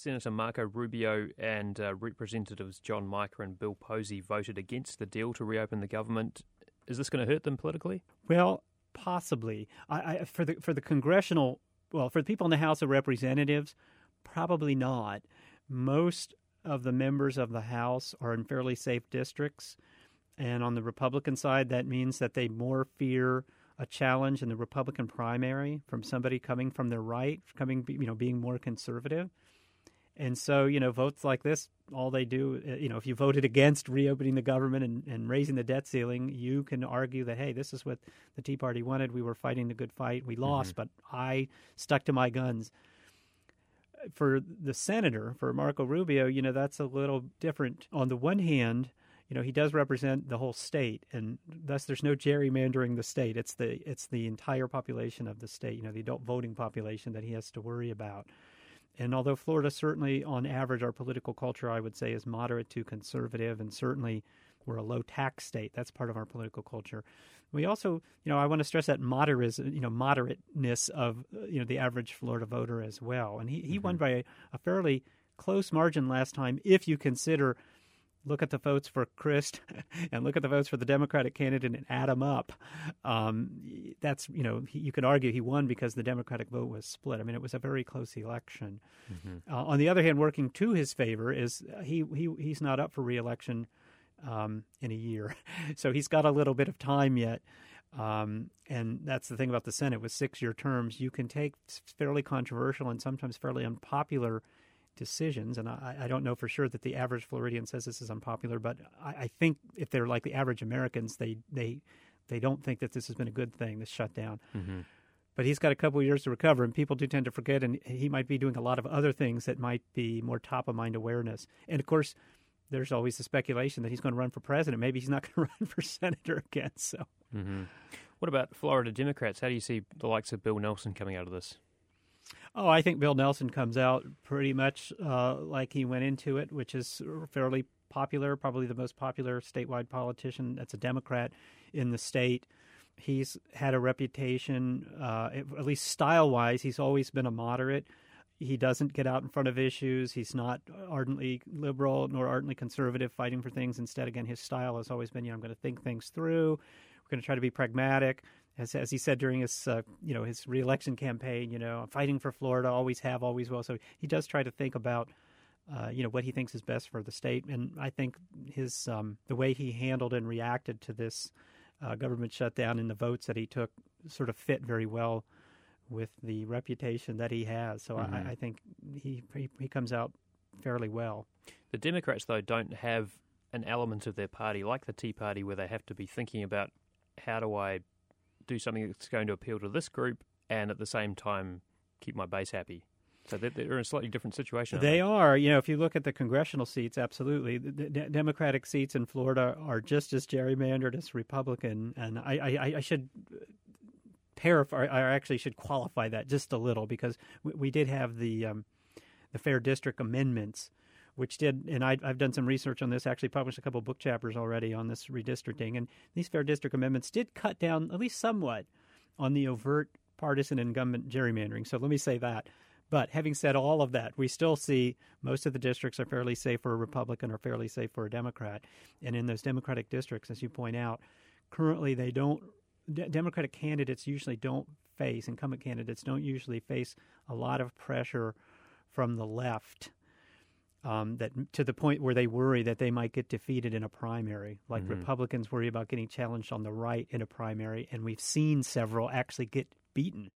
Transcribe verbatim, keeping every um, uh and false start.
Senator Marco Rubio and uh, Representatives John Mica and Bill Posey voted against the deal to reopen the government. Is this going to hurt them politically? Well, possibly. I, I, for the for the congressional, well, for the people in the House of Representatives, probably not. Most of the members of the House are in fairly safe districts, and on the Republican side, that means that they more fear a challenge in the Republican primary from somebody coming from their right, coming, you know, being more conservative. And so, you know, votes like this, all they do, you know, if you voted against reopening the government and, and raising the debt ceiling, you can argue that, hey, this is what the Tea Party wanted. We were fighting the good fight. We lost, mm-hmm. but I stuck to my guns. For the senator, for Marco Rubio, you know, that's a little different. On the one hand, you know, he does represent the whole state, and thus there's no gerrymandering the state. It's the it's the entire population of the state, you know, the adult voting population that he has to worry about. And although Florida certainly, on average, our political culture, I would say, is moderate to conservative, and certainly we're a low-tax state. That's part of our political culture. We also, you know, I want to stress that moderate, you know, moderateness of, you know, the average Florida voter as well. And he, he mm-hmm. won by a, a fairly close margin last time, if you consider – look at the votes for Crist and look at the votes for the Democratic candidate and add them up. Um, that's, you know, he, you could argue he won because the Democratic vote was split. I mean, it was a very close election. Mm-hmm. Uh, on the other hand, working to his favor is he, he he's not up for re-election um, in a year. So he's got a little bit of time yet. Um, and that's the thing about the Senate. With six-year terms, you can take fairly controversial and sometimes fairly unpopular decisions, and I, I don't know for sure that the average Floridian says this is unpopular, but I, I think if they're like the average Americans, they they they don't think that this has been a good thing, this shutdown. Mm-hmm. But he's got a couple of years to recover, and people do tend to forget, and he might be doing a lot of other things that might be more top-of-mind awareness. And, of course, there's always the speculation that he's going to run for president. Maybe he's not going to run for senator again. So, mm-hmm. What about Florida Democrats? How do you see the likes of Bill Nelson coming out of this? Oh, I think Bill Nelson comes out pretty much uh, like he went into it, which is fairly popular, probably the most popular statewide politician that's a Democrat in the state. He's had a reputation, uh, at least style-wise, he's always been a moderate. He doesn't get out in front of issues. He's not ardently liberal nor ardently conservative, fighting for things. Instead, again, his style has always been, you know, I'm going to think things through. We're going to try to be pragmatic. As as he said during his, uh, you know, his re-election campaign, you know, I'm fighting for Florida, always have, always will. So he does try to think about, uh, you know, what he thinks is best for the state. And I think his um, the way he handled and reacted to this uh, government shutdown and the votes that he took sort of fit very well with the reputation that he has. So mm-hmm. I, I think he, he he comes out fairly well. The Democrats, though, don't have an element of their party like the Tea Party where they have to be thinking about how do I do something that's going to appeal to this group and at the same time keep my base happy. So they're, they're in a slightly different situation. They, they are. You know, if you look at the congressional seats, absolutely. The, the Democratic seats in Florida are just as gerrymandered as Republican. And I, I, I should paraphrase, I actually should qualify that just a little because we, we did have the um, the Fair District amendments, which did, and I, I've done some research on this, actually published a couple of book chapters already on this redistricting, and these Fair District amendments did cut down, at least somewhat, on the overt partisan incumbent gerrymandering. So let me say that. But having said all of that, we still see most of the districts are fairly safe for a Republican or fairly safe for a Democrat. And in those Democratic districts, as you point out, currently they don't, d- Democratic candidates usually don't face, incumbent candidates don't usually face a lot of pressure from the left. Um, that to the point where they worry that they might get defeated in a primary, like mm-hmm. Republicans worry about getting challenged on the right in a primary, and we've seen several actually get beaten.